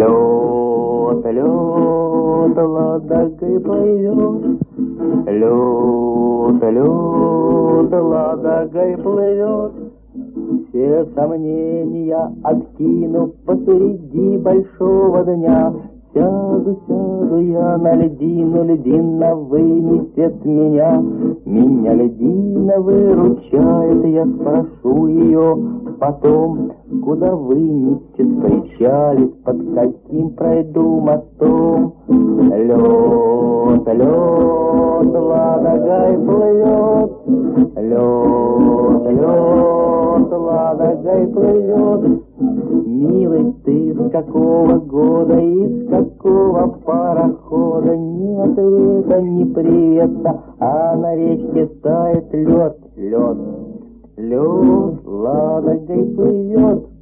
Лед, лед, Ладогой плывет. Лед, лед, Ладогой плывет. Все сомнения откину посреди большого дня. Сяду, сяду я на льдину, льдина вынесет меня. Меня льдина выручает, я спрошу ее потом, куда вынесет, причалит, под каким пройду мостом. Лед, лед, Ладогой плывет. Лед, лед, Ладогой плывет. Милый, ты с какого года и с какого парохода? Ни ответа, ни привета, а на речке тает лед, лед, лед, Ладогой плывет.